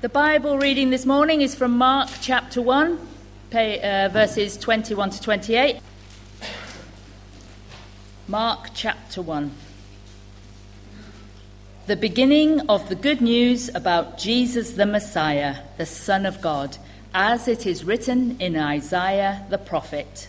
The Bible reading this morning is from Mark chapter 1, verses 21 to 28. Mark chapter 1. The beginning of the good news about Jesus the Messiah, the Son of God, as it is written in Isaiah the prophet.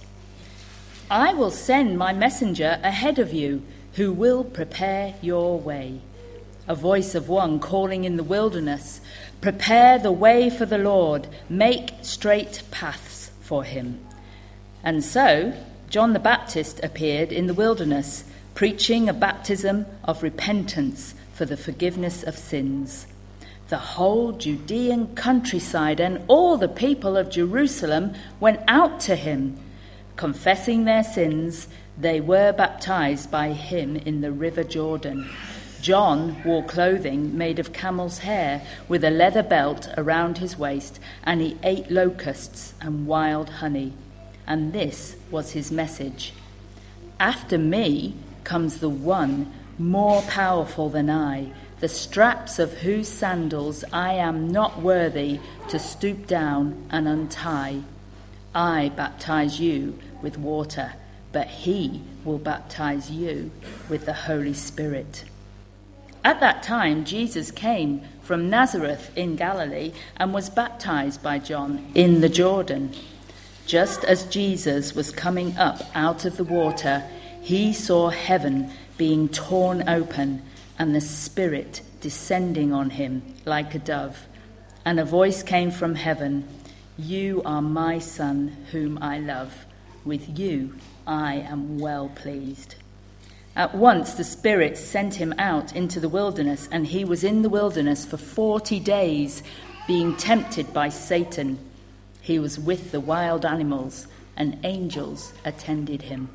I will send my messenger ahead of you, who will prepare your way. A voice of one calling in the wilderness, prepare the way for the Lord, make straight paths for him. And so John the Baptist appeared in the wilderness, preaching a baptism of repentance for the forgiveness of sins. The whole Judean countryside and all the people of Jerusalem went out to him. Confessing their sins, they were baptized by him in the river Jordan. John wore clothing made of camel's hair with a leather belt around his waist, and he ate locusts and wild honey. And this was his message. After me comes the one more powerful than I, the straps of whose sandals I am not worthy to stoop down and untie. I baptize you with water, but he will baptize you with the Holy Spirit. At that time, Jesus came from Nazareth in Galilee and was baptized by John in the Jordan. Just as Jesus was coming up out of the water, he saw heaven being torn open and the Spirit descending on him like a dove. And a voice came from heaven, "You are my Son, whom I love. With you I am well pleased." At once the Spirit sent him out into the wilderness, and he was in the wilderness for 40 days, being tempted by Satan. He was with the wild animals, and angels attended him.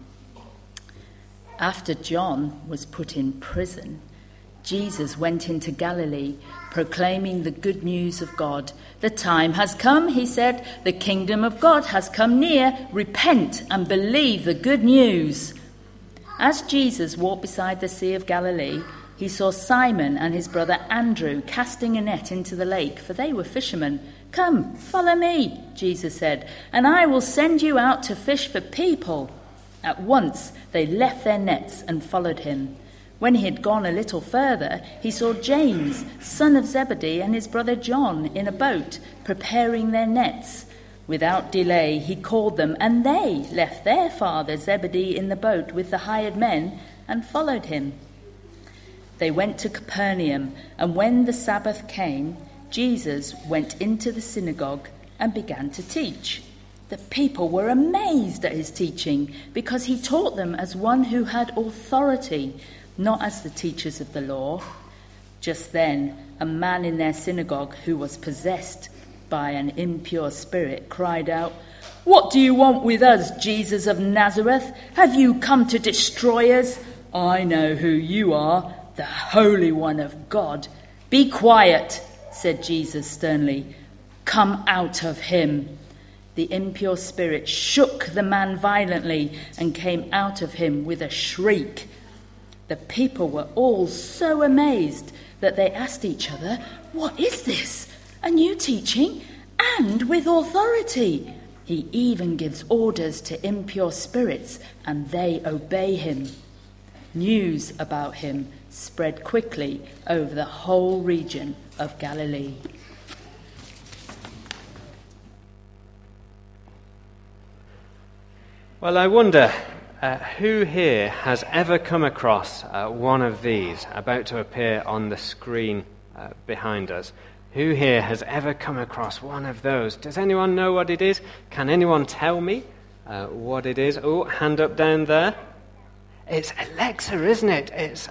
After John was put in prison, Jesus went into Galilee, proclaiming the good news of God. "The time has come," he said. "The kingdom of God has come near. Repent and believe the good news." As Jesus walked beside the Sea of Galilee, he saw Simon and his brother Andrew casting a net into the lake, for they were fishermen. "Come, follow me," Jesus said, "and I will send you out to fish for people." At once they left their nets and followed him. When he had gone a little further, he saw James, son of Zebedee, and his brother John in a boat, preparing their nets. Without delay, he called them, and they left their father Zebedee in the boat with the hired men and followed him. They went to Capernaum, and when the Sabbath came, Jesus went into the synagogue and began to teach. The people were amazed at his teaching, because he taught them as one who had authority, not as the teachers of the law. Just then, a man in their synagogue who was possessed by an impure spirit cried out, "What do you want with us, Jesus of Nazareth? Have you come to destroy us? I know who you are, the Holy One of God." "Be quiet," said Jesus sternly. "Come out of him." The impure spirit shook the man violently and came out of him with a shriek. The people were all so amazed that they asked each other, "What is this? A new teaching, and with authority. He even gives orders to impure spirits, and they obey him." News about him spread quickly over the whole region of Galilee. Well, I wonder who here has ever come across one of these about to appear on the screen behind us. Who here has ever come across one of those? Does anyone know what it is? Can anyone tell me what it is? Oh, hand up down there. It's Alexa, isn't it? It's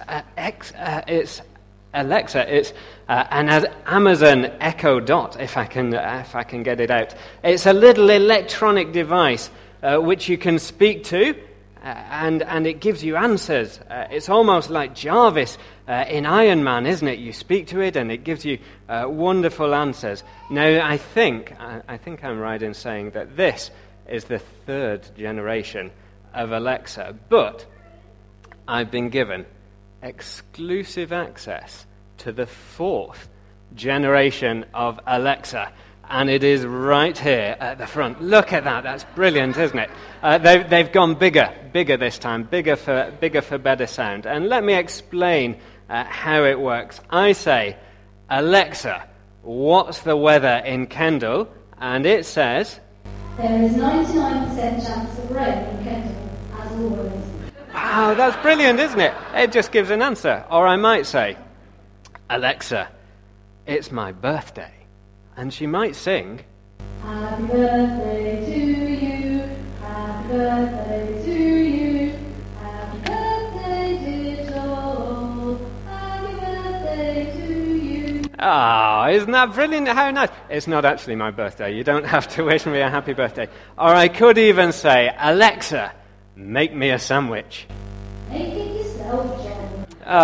Alexa. It's an Amazon Echo Dot, if I can get it out. It's a little electronic device which you can speak to, and it gives you answers. It's almost like Jarvis in Iron Man, isn't it? You speak to it, and it gives you wonderful answers. Now, I think I'm right in saying that this is the third generation of Alexa, but I've been given exclusive access to the fourth generation of Alexa. And it is right here at the front. Look at that. That's brilliant, isn't it? They've gone bigger this time, bigger for better sound. And let me explain how it works. I say, Alexa, what's the weather in Kendal? And it says, there is 99% chance of rain in Kendal, as always. Wow, that's brilliant, isn't it? It just gives an answer. Or I might say, Alexa, it's my birthday. And she might sing, happy birthday to you, happy birthday to you, happy birthday dear Joel, happy birthday to you. Ah, isn't that brilliant? How nice. It's not actually my birthday. You don't have to wish me a happy birthday. Or I could even say, Alexa, make me a sandwich. Make it yourself, Joel.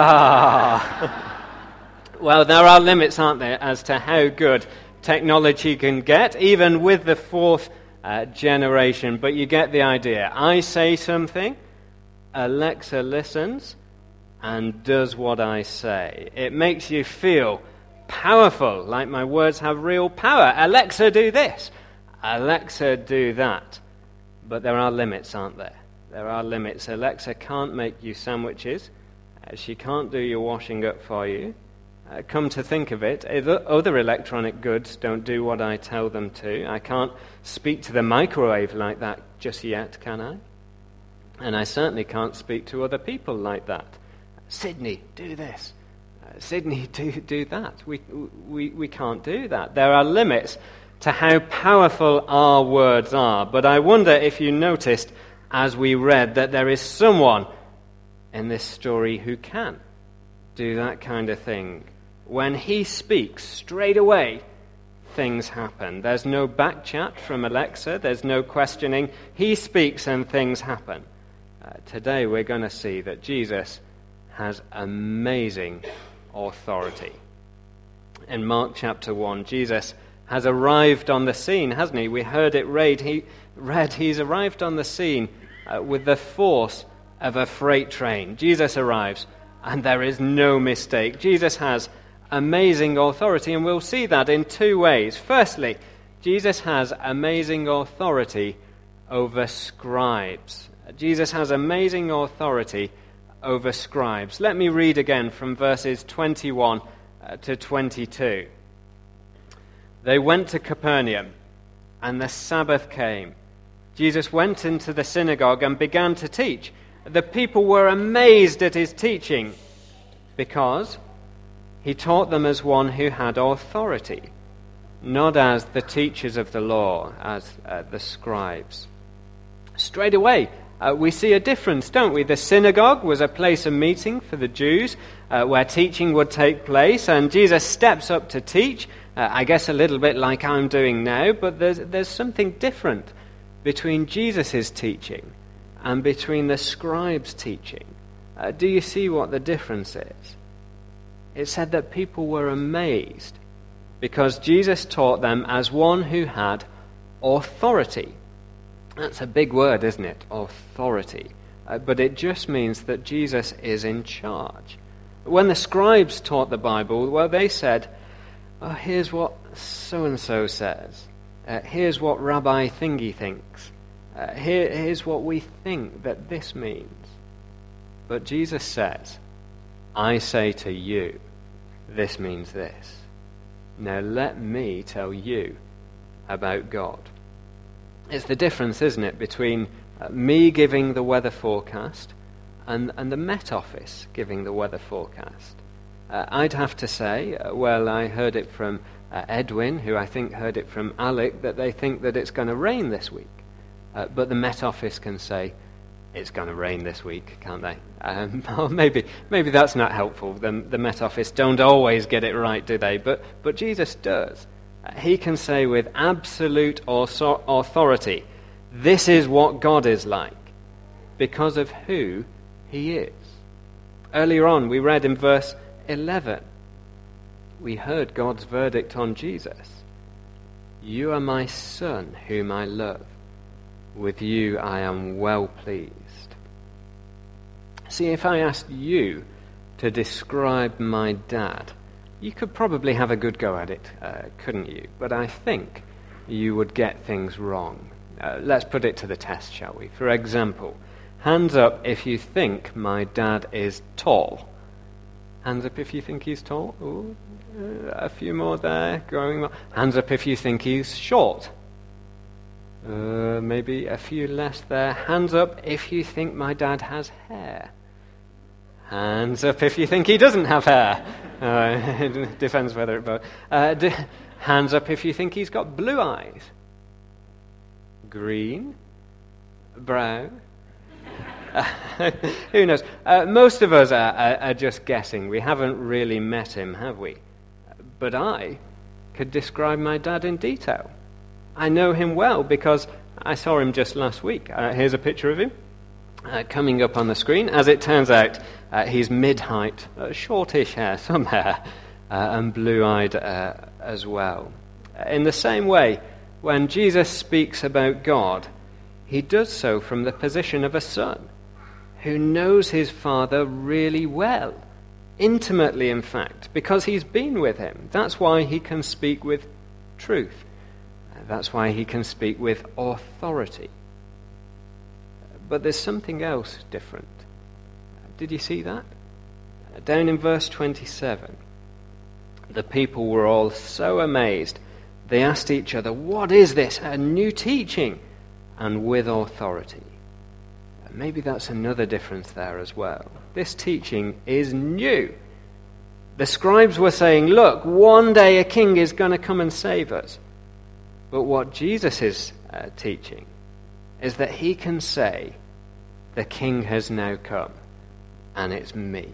Ah. Well, there are limits, aren't there, as to how good technology can get, even with the fourth generation. But you get the idea. I say something, Alexa listens and does what I say. It makes you feel powerful, like my words have real power. Alexa, do this. Alexa, do that. But there are limits, aren't there? There are limits. Alexa can't make you sandwiches. She can't do your washing up for you. Come to think of it, other electronic goods don't do what I tell them to. I can't speak to the microwave like that just yet, can I? And I certainly can't speak to other people like that. Sydney, do this. Sydney, do that. We can't do that. There are limits to how powerful our words are. But I wonder if you noticed as we read that there is someone in this story who can do that kind of thing. When he speaks, straight away, things happen. There's no back chat from Alexa. There's no questioning. He speaks and things happen. Today we're going to see that Jesus has amazing authority. In Mark chapter 1, Jesus has arrived on the scene, hasn't he? We heard it read. He's arrived on the scene with the force of a freight train. Jesus arrives, and there is no mistake. Jesus has amazing authority, and we'll see that in two ways. Firstly, Jesus has amazing authority over scribes. Jesus has amazing authority over scribes. Let me read again from verses 21 to 22. They went to Capernaum, and the Sabbath came. Jesus went into the synagogue and began to teach. The people were amazed at his teaching, because he taught them as one who had authority, not as the teachers of the law, as the scribes. Straight away, we see a difference, don't we? The synagogue was a place of meeting for the Jews, where teaching would take place, and Jesus steps up to teach, I guess a little bit like I'm doing now, but there's something different between Jesus' teaching and between the scribes' teaching. Do you see what the difference is? It said that people were amazed because Jesus taught them as one who had authority. That's a big word, isn't it? Authority. But it just means that Jesus is in charge. When the scribes taught the Bible, well, they said, oh, here's what so-and-so says. Here's what Rabbi Thingy thinks. Here's what we think that this means. But Jesus says, I say to you, this means this. Now let me tell you about God. It's the difference, isn't it, between me giving the weather forecast and the Met Office giving the weather forecast. I'd have to say, well, I heard it from Edwin, who I think heard it from Alec, that they think that it's going to rain this week. But the Met Office can say, it's going to rain this week, can't they? Or maybe that's not helpful. The Met Office don't always get it right, do they? But Jesus does. He can say with absolute authority, this is what God is like, because of who he is. Earlier on, we read in verse 11, we heard God's verdict on Jesus. You are my son, whom I love. With you I am well pleased. See, if I asked you to describe my dad, You could probably have a good go at it, couldn't you? But I think you would get things wrong. Let's put it to the test, shall we? For example, hands up if you think my dad is tall. Hands up if you think he's tall. Ooh, a few more there, growing more. Hands up if you think he's short. Maybe a few less there. Hands up if you think my dad has hair. Hands up if you think he doesn't have hair. It depends whether it both. Hands up if you think he's got blue eyes. Green. Brown. Who knows? Most of us are just guessing. We haven't really met him, have we? But I could describe my dad in detail. I know him well because I saw him just last week. Here's a picture of him coming up on the screen. As it turns out, he's mid-height, shortish hair, some hair, and blue-eyed as well. In the same way, when Jesus speaks about God, he does so from the position of a son who knows his Father really well, intimately in fact, because he's been with him. That's why he can speak with truth. That's why he can speak with authority. But there's something else different. Did you see that? Down in verse 27, the people were all so amazed, they asked each other, "What is this? A new teaching, and with authority." Maybe that's another difference there as well. This teaching is new. The scribes were saying, look, one day a king is going to come and save us. But what Jesus is teaching is that he can say, the king has now come, and it's me.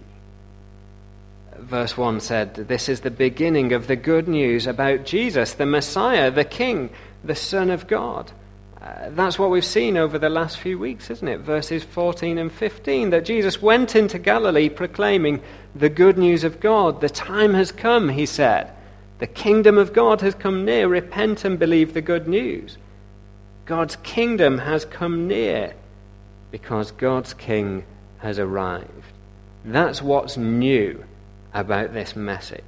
Verse 1 said, this is the beginning of the good news about Jesus, the Messiah, the King, the Son of God. That's what we've seen over the last few weeks, isn't it? Verses 14 and 15, that Jesus went into Galilee proclaiming the good news of God. The time has come, he said. The kingdom of God has come near. Repent and believe the good news. God's kingdom has come near because God's king has arrived. That's what's new about this message.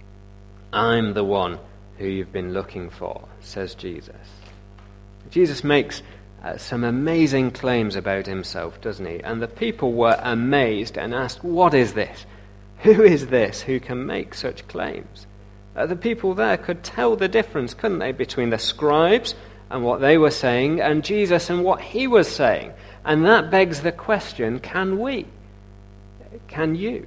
I'm the one who you've been looking for, says Jesus. Jesus makes some amazing claims about himself, doesn't he? And the people were amazed and asked, what is this? Who is this who can make such claims? The people there could tell the difference, couldn't they, between the scribes and what they were saying and Jesus and what he was saying. And that begs the question, can we? Can you?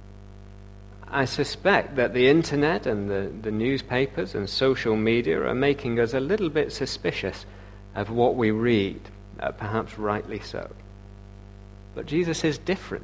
I suspect that the internet and the newspapers and social media are making us a little bit suspicious of what we read, perhaps rightly so. But Jesus is different.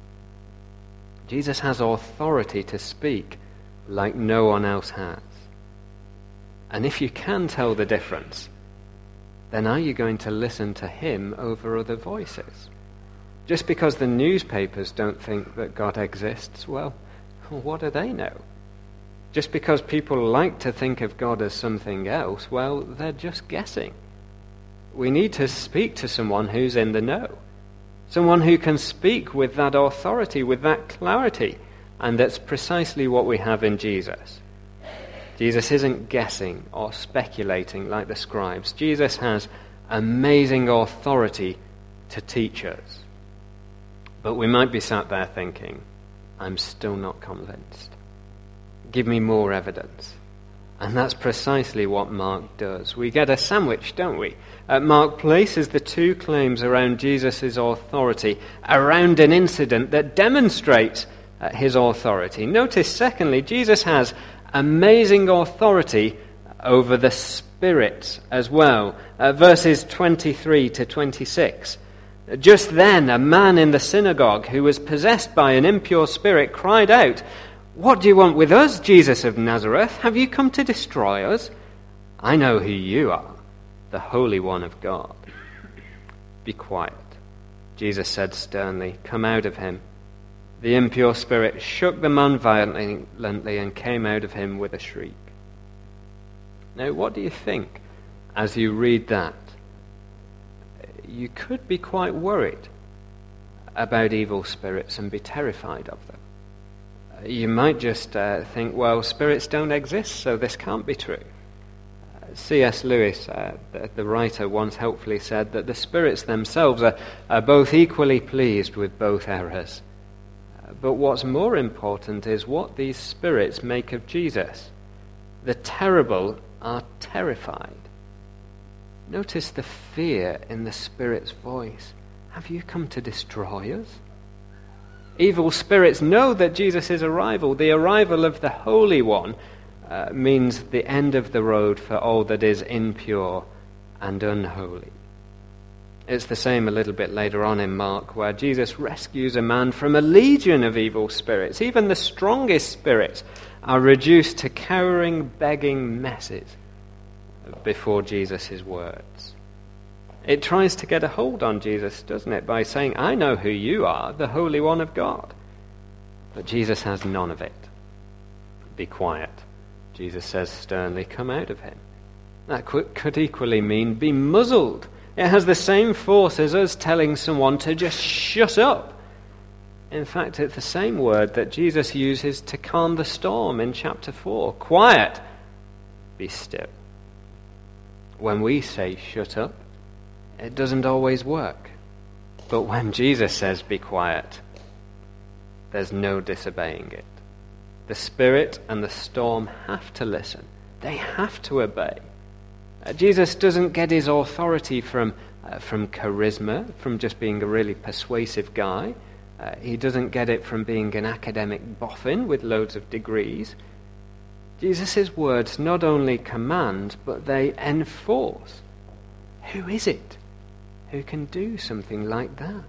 Jesus has authority to speak like no one else has. And if you can tell the difference, then are you going to listen to him over other voices? Just because the newspapers don't think that God exists, well, what do they know? Just because people like to think of God as something else, well, they're just guessing. We need to speak to someone who's in the know. Someone who can speak with that authority, with that clarity. And that's precisely what we have in Jesus. Jesus isn't guessing or speculating like the scribes. Jesus has amazing authority to teach us. But we might be sat there thinking, I'm still not convinced. Give me more evidence. And that's precisely what Mark does. We get a sandwich, don't we? Mark places the two claims around Jesus' authority around an incident that demonstrates his authority. Notice, secondly, Jesus has amazing authority over the spirits as well. Verses 23 to 26. Just then, a man in the synagogue who was possessed by an impure spirit cried out, "What do you want with us, Jesus of Nazareth? Have you come to destroy us? I know who you are, the Holy One of God." "Be quiet," Jesus said sternly. "Come out of him." The impure spirit shook the man violently and came out of him with a shriek. Now, what do you think as you read that? You could be quite worried about evil spirits and be terrified of them. You might just think, well, spirits don't exist, so this can't be true. C.S. Lewis, the writer, once helpfully said that the spirits themselves are both equally pleased with both errors. But what's more important is what these spirits make of Jesus. The terrible are terrified. Notice the fear in the spirit's voice. Have you come to destroy us? Evil spirits know that Jesus' arrival, the arrival of the Holy One, means the end of the road for all that is impure and unholy. It's the same a little bit later on in Mark, where Jesus rescues a man from a legion of evil spirits. Even the strongest spirits are reduced to cowering, begging messes before Jesus' words. It tries to get a hold on Jesus, doesn't it, by saying, I know who you are, the Holy One of God. But Jesus has none of it. Be quiet. Jesus says sternly, come out of him. That could equally mean be muzzled. It has the same force as us telling someone to just shut up. In fact, it's the same word that Jesus uses to calm the storm in chapter 4. Quiet, be still. When we say shut up, it doesn't always work. But when Jesus says be quiet, there's no disobeying it. The spirit and the storm have to listen. They have to obey. Jesus doesn't get his authority from charisma, from just being a really persuasive guy. He doesn't get it from being an academic boffin with loads of degrees. Jesus' words not only command, but they enforce. Who is it who can do something like that?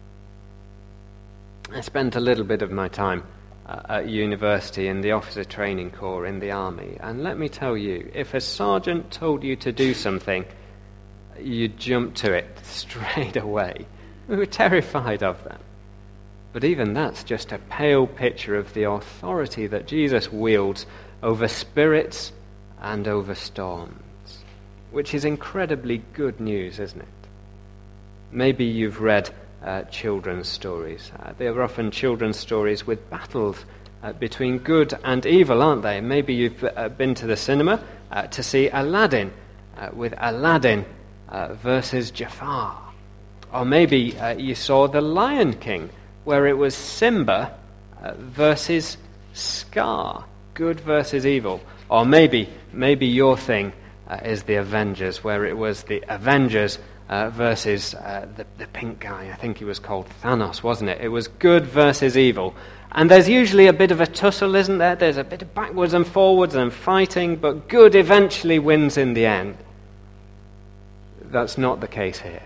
I spent a little bit of my time at university in the officer training corps in the army, and let me tell you, if a sergeant told you to do something, you'd jump to it straight away. We were terrified of that. But even that's just a pale picture of the authority that Jesus wields over spirits and over storms, which is incredibly good news, isn't it? Maybe you've read children's stories. They are often children's stories with battles between good and evil, aren't they? Maybe you've been to the cinema to see Aladdin, with Aladdin versus Jafar. Or maybe you saw The Lion King, where it was Simba versus Scar, good versus evil. Or maybe your thing is The Avengers, where it was the Avengers versus the pink guy. I think he was called Thanos, wasn't it? It was good versus evil. And there's usually a bit of a tussle, isn't there? There's a bit of backwards and forwards and fighting, but good eventually wins in the end. That's not the case here.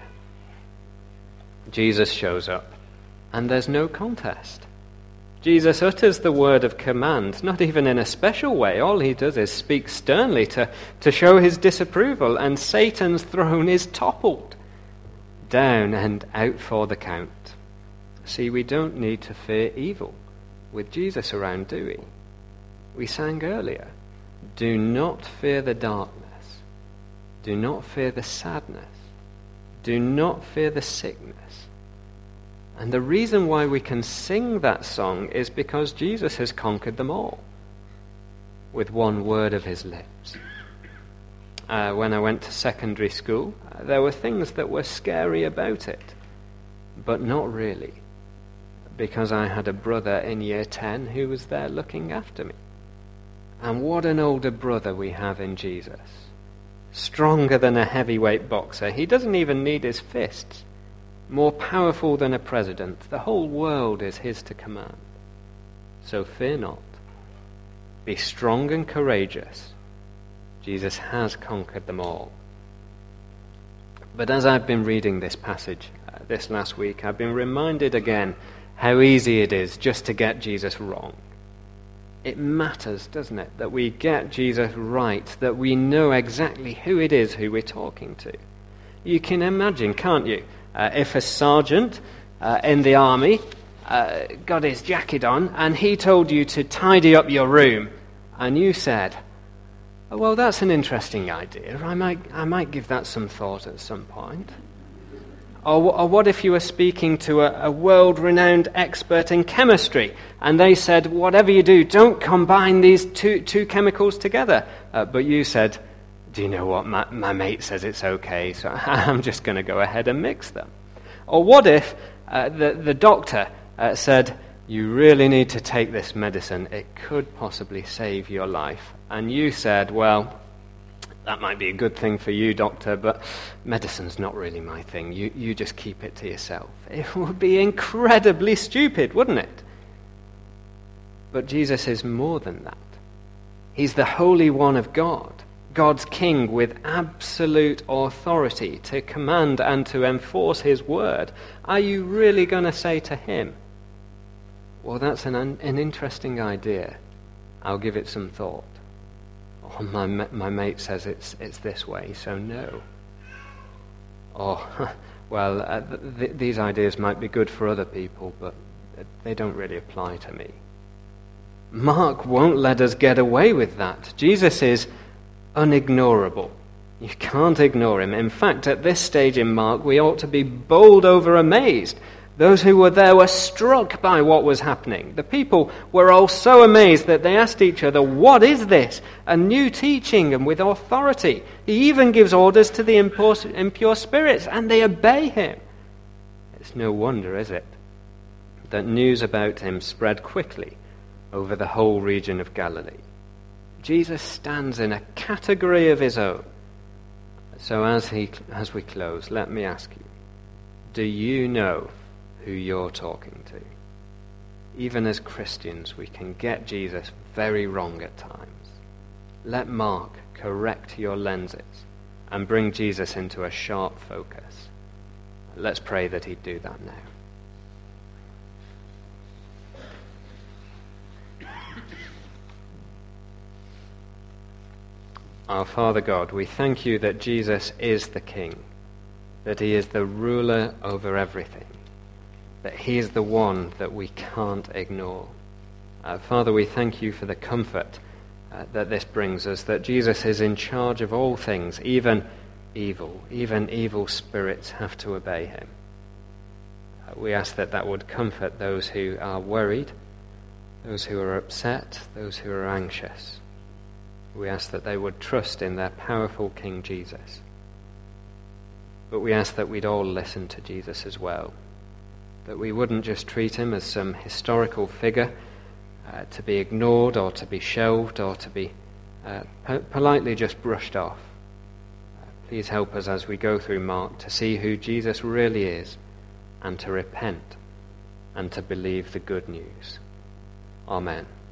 Jesus shows up, and there's no contest. Jesus utters the word of command, not even in a special way. All he does is speak sternly to show his disapproval, and Satan's throne is toppled. Down and out for the count. See, we don't need to fear evil with Jesus around, do we? We sang earlier, do not fear the darkness. Do not fear the sadness. Do not fear the sickness. And the reason why we can sing that song is because Jesus has conquered them all with one word of his lips. When I went to secondary school, there were things that were scary about it, but not really, because I had a brother in year 10 who was there looking after me. And what an older brother we have in Jesus. Stronger than a heavyweight boxer. He doesn't even need his fists. More powerful than a president. The whole world is his to command. So fear not. Be strong and courageous. Jesus has conquered them all. But as I've been reading this passage this last week, I've been reminded again how easy it is just to get Jesus wrong. It matters, doesn't it, that we get Jesus right, that we know exactly who it is who we're talking to. You can imagine, can't you, if a sergeant in the army got his jacket on and he told you to tidy up your room, and you said, oh, well, that's an interesting idea. I might give that some thought at some point. Or what if you were speaking to a world-renowned expert in chemistry, and they said, whatever you do, don't combine these two chemicals together. But you said, do you know what, my mate says it's okay, so I'm just going to go ahead and mix them. Or what if the doctor said, you really need to take this medicine, it could possibly save your life. And you said, well, that might be a good thing for you, doctor, but medicine's not really my thing. You just keep it to yourself. It would be incredibly stupid, wouldn't it? But Jesus is more than that. He's the Holy One of God, God's King with absolute authority to command and to enforce his word. Are you really going to say to him, well, that's an interesting idea. I'll give it some thought. Oh, my mate says it's this way, so no. Or, well, these ideas might be good for other people, but they don't really apply to me. Mark won't let us get away with that. Jesus is unignorable. You can't ignore him. In fact, at this stage in Mark, we ought to be bowled over amazed. Those who were there were struck by what was happening. The people were all so amazed that they asked each other, what is this? A new teaching and with authority. He even gives orders to the impure spirits, and they obey him. It's no wonder, is it, that news about him spread quickly over the whole region of Galilee. Jesus stands in a category of his own. So as we close, let me ask you, do you know who you're talking to? Even as Christians, we can get Jesus very wrong at times. Let Mark correct your lenses and bring Jesus into a sharp focus. Let's pray that he'd do that now. Our Father God, we thank you that Jesus is the King, that he is the ruler over everything, that he is the one that we can't ignore. Father, we thank you for the comfort that this brings us, that Jesus is in charge of all things, even evil spirits have to obey him. We ask that would comfort those who are worried, those who are upset, those who are anxious. We ask that they would trust in their powerful King Jesus. But we ask that we'd all listen to Jesus as well, that we wouldn't just treat him as some historical figure to be ignored or to be shelved or to be politely just brushed off. Please help us as we go through Mark to see who Jesus really is and to repent and to believe the good news. Amen.